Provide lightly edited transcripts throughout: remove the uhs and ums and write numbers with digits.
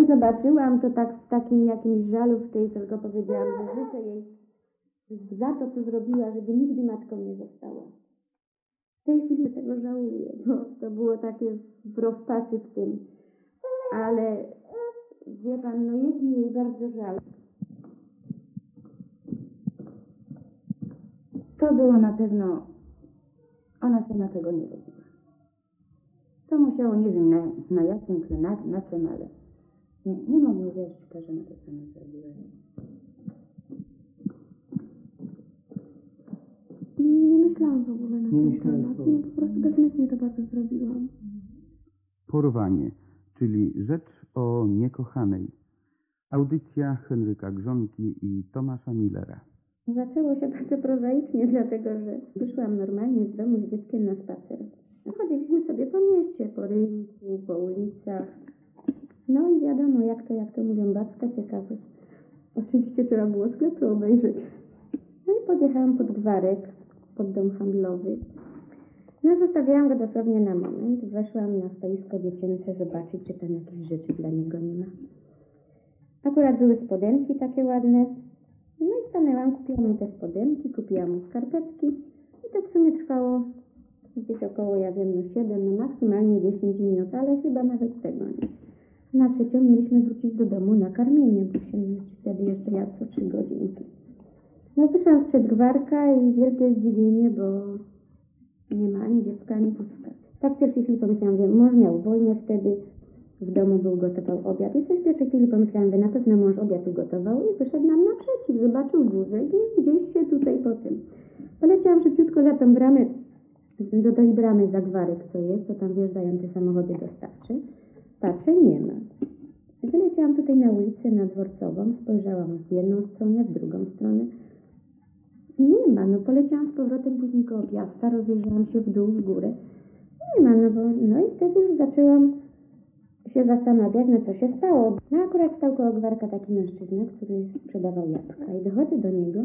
ją zobaczyłam, to tak z takim jakimś żalu w tej, tylko powiedziałam, że życzę jej za to, co zrobiła, żeby nigdy matką nie została. W tej chwili tego żałuję, bo to było takie w rozpaczy w tym. Ale wie pan, no jest mi jej bardzo żal. To było na pewno, ona sama tego nie robiła. To musiało, nie wiem na jakim tle, na czym, ale nie mogę wierzyć, że ona to sama zrobiła. Nie myślałam w ogóle na ten temat. Nie, po prostu bezmyślnie to bardzo zrobiłam. Porwanie, czyli rzecz o niekochanej. Audycja Henryka Grzonki i Tomasza Millera. Zaczęło się bardzo prozaicznie, dlatego że wyszłam normalnie z domu z dzieckiem na spacer. Chodziliśmy sobie po mieście, po rynku, po ulicach. No i wiadomo, jak to mówią, babska ciekawość. Oczywiście trzeba było sklepy obejrzeć. No i podjechałam pod gwarek, pod dom handlowy. No zostawiałam go dosłownie na moment. Weszłam na stoisko dziecięce zobaczyć, czy tam jakichś rzeczy dla niego nie ma. Akurat były spodenki takie ładne. No i stanęłam, kupiłam mu te spodenki, kupiłam mu skarpetki. I to w sumie trwało gdzieś około, ja wiem, 7, no maksymalnie 10 minut, ale chyba nawet tego nie. Na trzecią mieliśmy wrócić do domu na karmienie, bo się wtedy jeszcze jadł co 3 godzinki. No wyszłam sprzed gwarka i wielkie zdziwienie, bo nie ma ani dziecka, ani pustka. Tak w pierwszej chwili pomyślałam, że mąż miał wolne wtedy, w domu gotował obiad. I w pierwszej chwili pomyślałam, że na pewno mąż obiad ugotował i wyszedł nam naprzeciw, zobaczył wózek i gdzieś się tutaj po tym. Poleciałam szybciutko za tą bramę, do tej bramy za gwarek, co jest, to tam wjeżdżają te samochody dostawcze. Patrzę, nie ma. Wyleciałam tutaj na ulicę, na Dworcową, spojrzałam w jedną stronę, w drugą stronę. Nie ma, no poleciałam z powrotem później koło Piasta, rozejrzałam się w dół, w górę. Nie ma, no i wtedy już zaczęłam się zastanawiać, no co się stało. No akurat stał koło gwarka taki mężczyzna, który sprzedawał jabłka i dochodzę do niego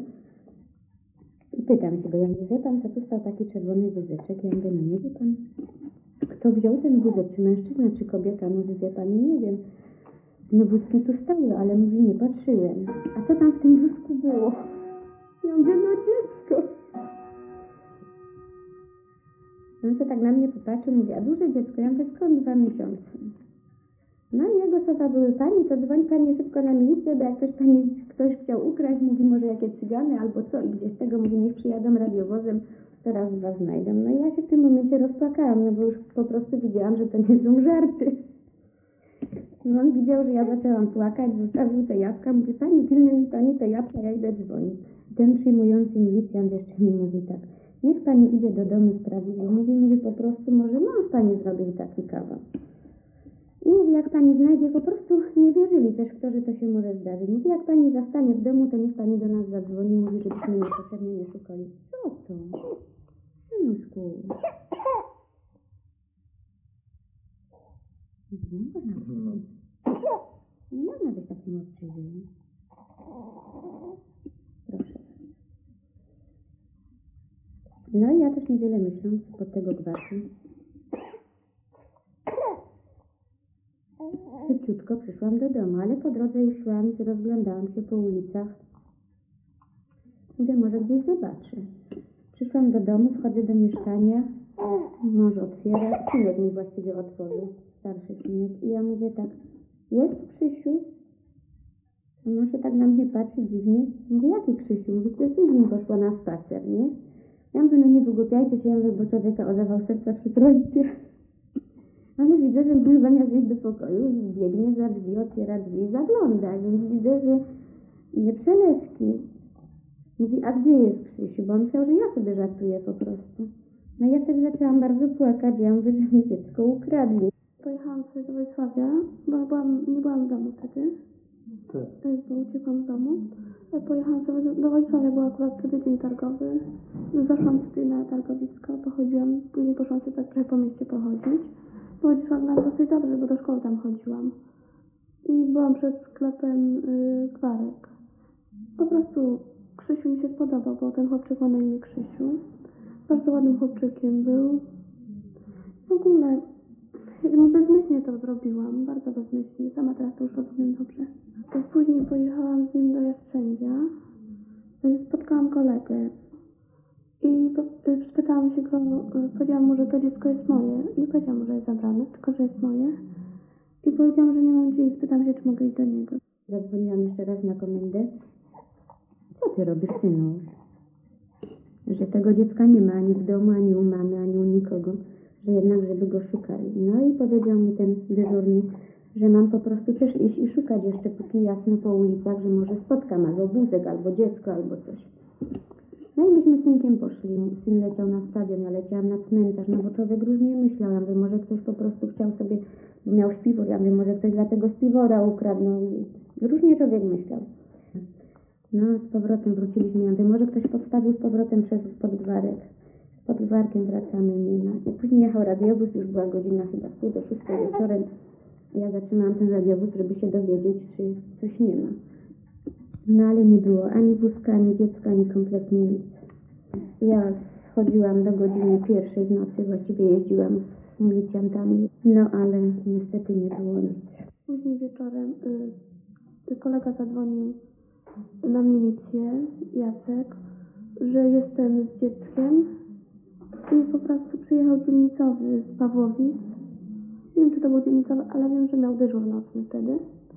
i pytam się go, ja mówię, wie pan, co tu stał taki czerwony wózeczek? Ja mówię, no nie wie pan, kto wziął ten wózek, czy mężczyzna, czy kobieta? Mówi, wie pani, nie wiem. No wózki tu stały, ale mówi, nie patrzyłem. A co tam w tym wózku było? Ja mówię, no dziecko. On się tak na mnie popatrzył, mówi, a duże dziecko? Ja mówię, skąd 2 miesiące? No i jego słowa były, pani, to dzwoń pani szybko na milicję, bo jak ktoś chciał ukraść, mówi, może jakie cygany albo co, i gdzieś tego, mówi, niech przyjadą radiowozem, teraz was znajdą. No i ja się w tym momencie rozpłakałam, no bo już po prostu widziałam, że to nie są żarty. I on widział, że ja zaczęłam płakać, zostawił te jabłka, mówi, pani, pilnuj pani te jabłka, ja idę dzwonić. Ten przyjmujący milicjant jeszcze mi mówi tak, niech pani idzie do domu sprawiedliwie, mówi po prostu, może mąż pani zrobił taki kawał. I mówi, jak pani znajdzie, po prostu nie wierzyli też w to, że to się może zdarzyć. Mówi, jak pani zastanie w domu, to niech pani do nas zadzwoni, mówi, żebyśmy niepotrzebnie nie szukali. Co to? Synuszku. Nie można być takim obczyznym. Proszę. No i ja też niewiele myśląc pod tego gwarku. Szybciutko przyszłam do domu, ale po drodze już szłam i rozglądałam się po ulicach. Mówię, może gdzieś zobaczę. Przyszłam do domu, wchodzę do mieszkania, mąż otwiera, synek mi właściwie otworzył, starszy synek. I ja mówię tak, jest Krzysiu? A mąż się tak na mnie patrzy dziwnie. Mówię, jaki Krzysiu? Mówi, to ty z nim poszła na spacer, nie? Ja mówię, no nie wygłupiajcie się, ja mówię, bo człowieka o zawał serca przyprowadzicie. Ale widzę, że mąż zamiast iść do pokoju, biegnie za drzwi, otwiera drzwi i zagląda, więc widzę, że nie przelewki. Mówi, a gdzie jest Krzysiu? Bo on myślał, że ja sobie żartuję po prostu. No ja wtedy zaczęłam bardzo płakać, ja mówię, że mi dziecko ukradli. Pojechałam sobie do Wrocławia, bo nie byłam w domu wtedy, bo uciekłam z domu. Pojechałam sobie do Wrocławia, bo akurat wtedy dzień targowy. Zaszłam tutaj na targowisko, pochodziłam, później poszłam sobie tak trochę po mieście pochodzić. Pochodziłam nam dosyć dobrze, bo do szkoły tam chodziłam. I byłam przed sklepem gwarek. Po prostu Krzysiu mi się spodobał, bo ten chłopczyk ma na imię Krzysiu. Bardzo ładnym chłopczykiem był. W ogóle jakby bezmyślnie bezmyślnie to zrobiłam, bardzo bezmyślnie. Sama teraz to już rozumiem dobrze. Później pojechałam z nim do Jastrzębia. Spotkałam kolegę i spytałam się go, powiedziałam mu, że to dziecko jest moje. Nie powiedziałam mu, że jest zabrane, tylko że jest moje. I powiedziałam, że nie mam gdzie i spytałam się, czy mogę iść do niego. Zadzwoniłam jeszcze raz na komendę. Co ty robisz, synu? Że tego dziecka nie ma ani w domu, ani u mamy, ani u nikogo. Że jednak, żeby go szukali. No i powiedział mi ten dyżurny, że mam po prostu też iść i szukać jeszcze póki jasno po ulicach, że może spotkam albo wózek, albo dziecko, albo coś. No i myśmy z synkiem poszli. Syn leciał na stadion, ja leciałam na cmentarz, no bo człowiek różnie myślał. Ja mówię, może ktoś po prostu chciał sobie, bo miał śpiwór, ja mówię, może ktoś dlatego śpiwora ukradł. No, różnie człowiek myślał. No, z powrotem wróciliśmy, ja mówię, może ktoś podstawił z powrotem przez Podgwarek. Z Podgwarkiem wracamy, nie ma. I później jechał radiowóz, już była godzina chyba 5:30 wieczorem. Ja zatrzymałam ten radiowóz, żeby się dowiedzieć, czy coś nie ma. No ale nie było ani wózka, ani dziecka, ani kompletnie nic. Ja schodziłam do godziny 1:00 w nocy, właściwie jeździłam z milicjantami, no ale niestety nie było nic. Później wieczorem kolega zadzwonił na milicję, Jacek, że jestem z dzieckiem i po prostu przyjechał dzielnicowy z Pawłowic. Nie wiem, czy to był dzielnicowy, ale wiem, że miał dyżur nocny wtedy.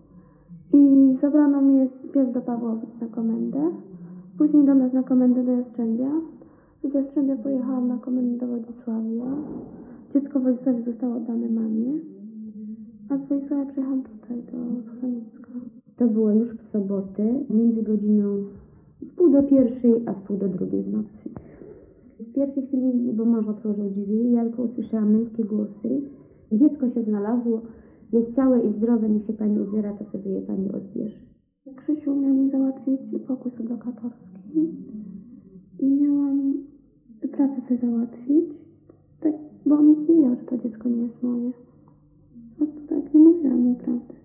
I zabrano mnie pierw do Pawłowic na komendę, później do nas na komendę do Jastrzębia. Z Jastrzębia pojechałam na komendę do Wodzisławia. Dziecko w Wodzisławiu zostało oddane mamie, a z Wodzisławia przyjechałam tutaj do schroniska. To było już w sobotę, między godziną 12:30 a 12:30 w nocy. W pierwszej chwili, bo mąż otworzył drzwi, ja tylko usłyszałam męskie głosy. Dziecko się znalazło, jest całe i zdrowe, niech się pani ubiera, to sobie je pani odbierze. Krzysiu miał mi załatwić pokój sublokatorski i miałam pracę sobie załatwić, tak, bo on nic nie wiedział, że to dziecko nie jest moje. Po prostu tak nie mówiłam mu prawdy.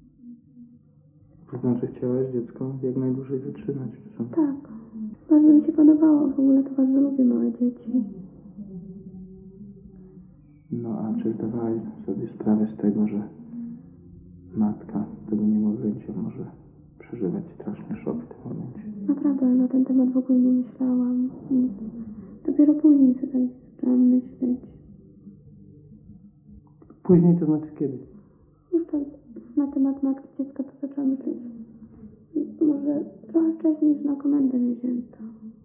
To znaczy chciałaś dziecko jak najdłużej zatrzymać? Co? Tak. Bardzo mi się podobało, w ogóle to bardzo lubię małe dzieci. No a czy zdawałaś sobie sprawę z tego, że matka tego niemowlęcia może przeżywać straszny szok w tym momencie? Naprawdę na ten temat w ogóle nie myślałam. Dopiero później sobie tak zaczęłam myśleć. Później to znaczy kiedy? Już tak na temat matki dziecka to zaczęłam myśleć. Może trochę wcześniej niż na komendę mnie wzięto.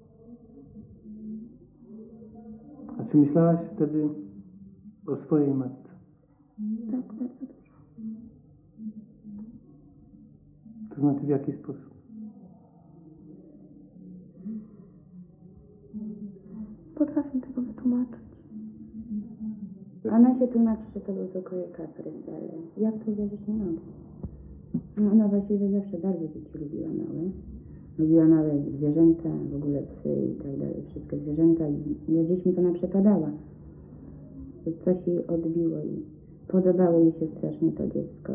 A czy myślałaś wtedy o swojej matce? Tak, bardzo dużo. To znaczy w jaki sposób? Potrafię tego wytłumaczyć. Ona się tłumaczy, że to był tylko jej kaprys, ale ja w to wierzyć nie mogę. No, ona właściwie zawsze bardzo dzieci lubiła małe. Lubiła małe zwierzęta, w ogóle psy i tak dalej, wszystkie zwierzęta i za dziećmi to ona przepadała. To coś jej odbiło i podobało jej się strasznie to dziecko.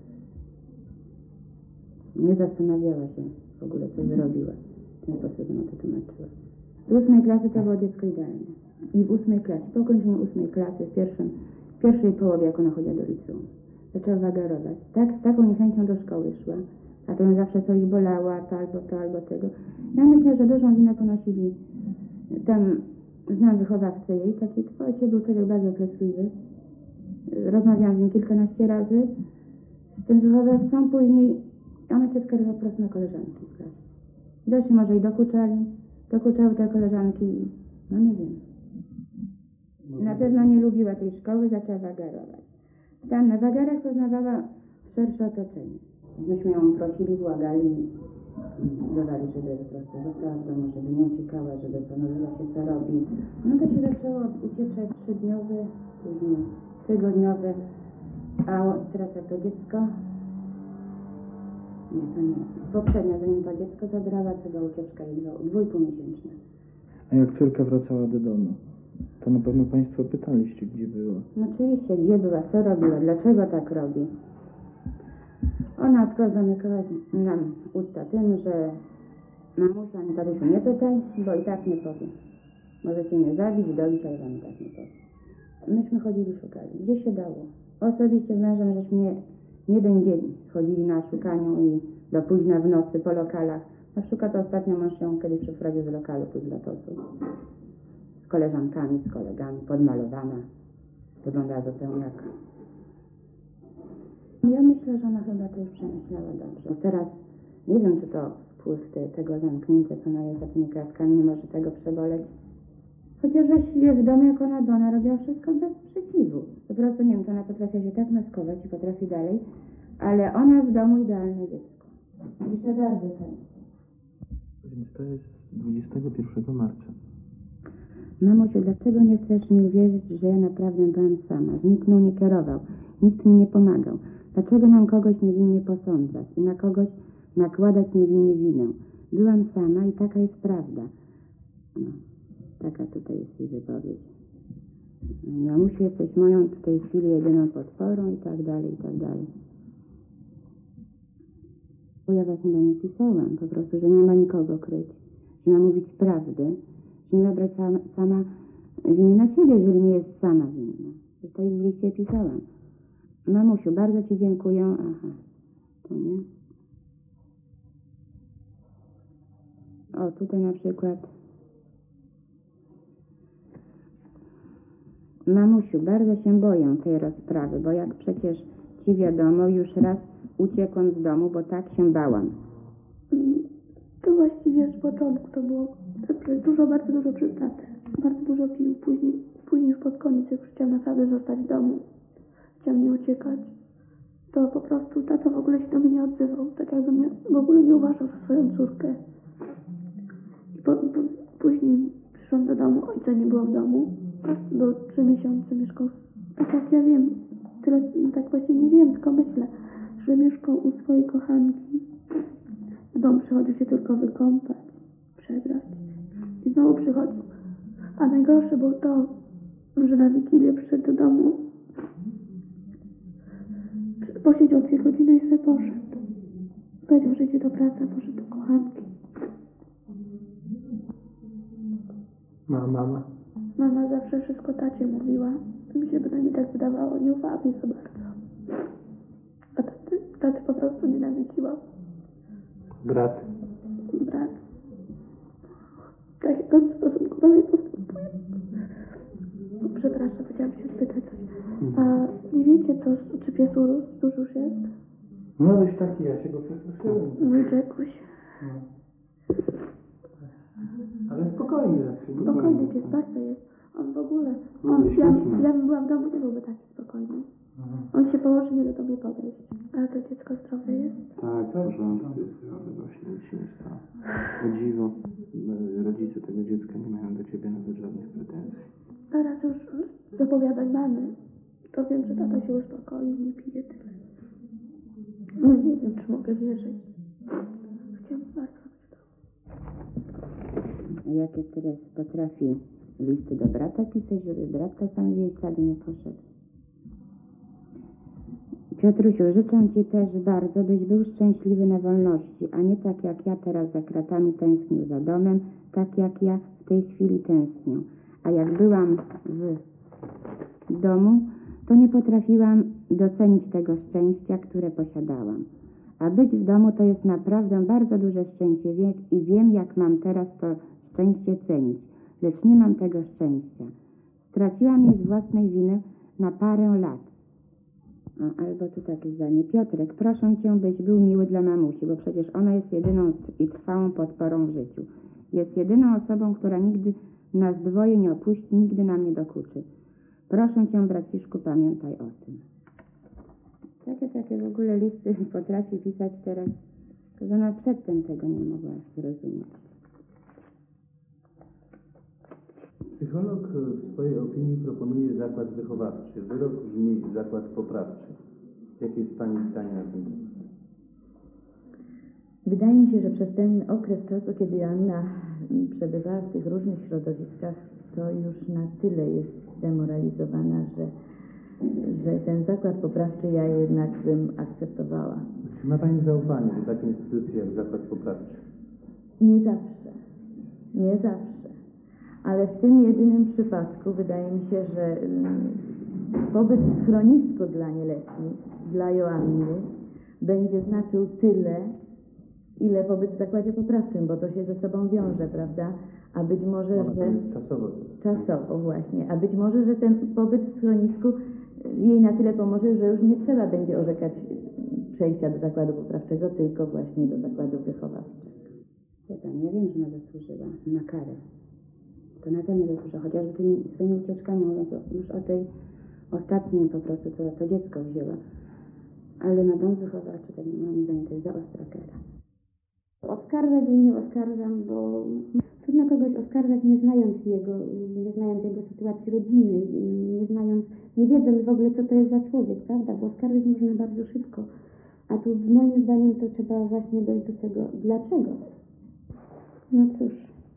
Nie zastanawiała się w ogóle, co zrobiła. W ten sposób ona to tłumaczyła. Z 8 klasy to było dziecko idealne. I w 8 klasie, po ukończeniu 8 klasy, w pierwszej połowie, jak ona chodziła do liceum, zaczęła wagarować. Tak, z taką niechęcią do szkoły szła. A to ją zawsze coś bolała, to albo tego. Ja myślę, że dużą winę ponosili tam, znam wychowawcę jej, taki ojciec był człowiek bardzo troskliwy. Rozmawiałam z nim kilkanaście razy z tym wychowawcą, później ona się skarżyła po prostu na koleżanki w klasie. Doszli może i dokuczały te koleżanki, no nie wiem. Na pewno nie lubiła tej szkoły, zaczęła wagarować. Tam na wagarach poznawała szersze otoczenie. Myśmy ją prosili, błagali, dodali, żeby po prostu została w domu, żeby nie uciekała, żeby zastanowiła się, co robi. No to się zaczęło od ucieczek 3-dniowe, później tygodniowe, a teraz jak to dziecko, nie, to nie. Poprzednia, zanim to dziecko zabrała, to była ucieczka jej 2,5-miesięczna. A jak córka wracała do domu, to na pewno państwo pytaliście, gdzie była. No oczywiście, gdzie była, co robiła, dlaczego tak robi. Ona tylko zamykała nam usta tym, że mamusia, ani tatusiu nie pytaj, bo i tak nie powiem. Możecie mnie zabić, dobić, ale wam i tak nie powiem. Myśmy chodzili, szukali, gdzie się dało. Osobiście z mężem żeśmy nie jeden dzień chodzili na szukaniu i do późna w nocy po lokalach. Na przykład ostatnio mąż się kiedyś przyprowadził z lokalu tu z Lotosu. Z koleżankami, z kolegami, podmalowana. Wyglądała zupełnie jak... Ja myślę, że ona chyba to już przemyślała dobrze. Teraz nie wiem, czy to wpływ tego zamknięcia, co ona jest za tymi kratkami, nie może tego przeboleć. Chociaż właściwie w domu, jak ona była, ona robiła wszystko bez sprzeciwu. Po prostu, nie wiem, to ona potrafi się tak maskować i potrafi dalej, ale ona w domu idealne dziecko. Pisze bardzo chętnie. Więc to jest 21 marca. Mamusiu, dlaczego nie chcesz mi uwierzyć, że ja naprawdę byłam sama, że nikt mną nie kierował, nikt mi nie pomagał? Dlaczego mam kogoś niewinnie posądzać i na kogoś nakładać niewinnie winę? Byłam sama i taka jest prawda. No, taka tutaj jest jej wypowiedź. Mamusiu, jesteś moją w tej chwili jedyną podporą i tak dalej, i tak dalej. Bo ja właśnie do niej pisałam, po prostu, że nie ma nikogo kryć, że ma mówić prawdy, że nie ma brać sama winy na siebie, jeżeli nie jest sama winna. Że to jej w liście pisałam. Mamusiu, bardzo ci dziękuję. Aha, to nie. O, tutaj na przykład. Mamusiu, bardzo się boję tej rozprawy, bo jak przecież ci wiadomo, już raz uciekłam z domu, bo tak się bałam. To właściwie z początku to było bardzo dużo przez tatę. Bardzo dużo pił. Później już pod koniec, jak już chciałam naprawdę zostać w domu, chciałam nie uciekać, to po prostu tato w ogóle się do mnie nie odzywał. Tak jakby mnie w ogóle nie uważał za swoją córkę. I później przyszłam do domu, ojca nie było w domu. Był 3 miesiące, mieszkał. A tak ja wiem, tyle, tak właśnie nie wiem, tylko myślę, że mieszkał u swojej kochanki. W dom przychodził się tylko wykąpać, przebrać i znowu przychodził. A najgorsze było to, że na Wigilię przyszedł do domu, posiedział 2 godziny i sobie poszedł. Powiedział, że idzie do pracy, poszedł do kochanki. Mama? Mama zawsze wszystko tacie mówiła. Mi się bynajmniej tak wydawało, nie ufała mi za bardzo. A taty po prostu nienawidziła. Brat? Brat. Tak jak on w stosunku do mnie postępuje. Przepraszam, chciałam się spytać coś. A nie wiecie, czy pies urósł? Duży już jest? No już taki, ja się go przestraszyłem. Mój Jackuś. No. Ale spokojnie. Spokojny pies, bardzo jest. On w ogóle... Ja bym była w domu, nie byłby taki spokojny. On się położy, nie do mnie podejść. Ale to dziecko zdrowe jest? Tak, w porządku jest zdrowe, właśnie nic się nie stało. O dziwo, rodzice tego dziecka nie mają do ciebie nawet żadnych pretensji. Teraz już z opowiadań mamy, to wiem, że tata się uspokoił, nie pije tyle. No nie wiem, czy mogę wierzyć. Chciałam bardzo być w domu. Jakie teraz potrafi listy do brata pisać, żeby brat czasami w jej ślady nie poszedł. Piotrusiu, życzę ci też bardzo, byś był szczęśliwy na wolności, a nie tak jak ja teraz za kratami tęsknił za domem, tak jak ja w tej chwili tęsknię. A jak byłam w domu, to nie potrafiłam docenić tego szczęścia, które posiadałam. A być w domu to jest naprawdę bardzo duże szczęście i wiem, jak mam teraz to szczęście cenić, lecz nie mam tego szczęścia. Straciłam je z własnej winy na parę lat. Albo tu takie zdanie. Piotrek, proszę cię, byś był miły dla mamusi, bo przecież ona jest jedyną i trwałą podporą w życiu. Jest jedyną osobą, która nigdy nas dwoje nie opuści, nigdy nam nie dokuczy. Proszę cię, braciszku, pamiętaj o tym. Takie w ogóle listy potrafi pisać teraz, że ona przedtem tego nie mogła zrozumieć. Psycholog w swojej opinii proponuje zakład wychowawczy. Wyrok brzmi zakład poprawczy. Jakie jest Pani zdanie na ten temat? Wydaje mi się, że przez ten okres czasu, kiedy Joanna przebywała w tych różnych środowiskach, to już na tyle jest zdemoralizowana, że ten zakład poprawczy ja jednak bym akceptowała. Czy ma Pani zaufanie do takiej instytucji jak zakład poprawczy? Nie zawsze. Nie zawsze. ale w tym jedynym przypadku wydaje mi się, że pobyt w schronisku dla nieletnich, dla Joanny, będzie znaczył tyle, ile pobyt w zakładzie poprawczym, bo to się ze sobą wiąże, prawda? A być może, Ona to że... jest czasowo. Czasowo właśnie. A być może, że ten pobyt w schronisku jej na tyle pomoże, że już nie trzeba będzie orzekać przejścia do zakładu poprawczego, tylko właśnie do zakładu wychowawczego. Ja tam nie wiem, że ona zasłużyła na karę. To na pewno zasłużyła, chociażby tymi swoimi ucieczkami, mówiąc już o tej ostatniej po prostu, co dziecko wzięła. Ale na dom wychowawczy, to moim zdaniem to jest za ostra kara. Oskarżać jej nie oskarżam, bo trudno kogoś oskarżać nie znając jego sytuacji rodzinnej, nie wiedząc w ogóle co to jest za człowiek, prawda? Bo oskarżyć można bardzo szybko. A tu moim zdaniem to trzeba właśnie dojść do tego, dlaczego? No cóż,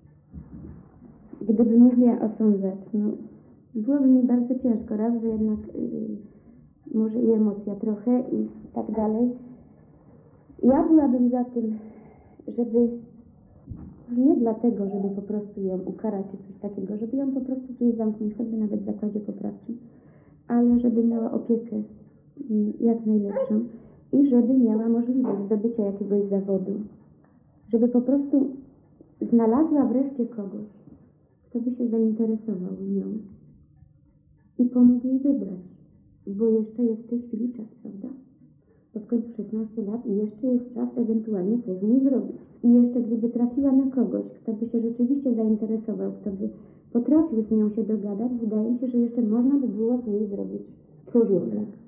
gdybym mogła osądzać, no byłoby mi bardzo ciężko, raz, że jednak może i emocja trochę i tak dalej. Ja byłabym za tym, żeby nie dlatego, żeby po prostu ją ukarać czy coś takiego, żeby ją po prostu gdzieś zamknąć, choćby nawet w zakładzie poprawczym, ale żeby miała opiekę jak najlepszą i żeby miała możliwość zdobycia jakiegoś zawodu, żeby po prostu znalazła wreszcie kogoś, kto by się zainteresował nią i pomógł jej wybrać, bo jeszcze jest w tej chwili czas, prawda? To w końcu 16 lat i jeszcze jest czas ewentualnie coś z niej zrobić. I jeszcze gdyby trafiła na kogoś, kto by się rzeczywiście zainteresował, kto by potrafił z nią się dogadać, wydaje mi się, że jeszcze można by było z niej zrobić człowieka.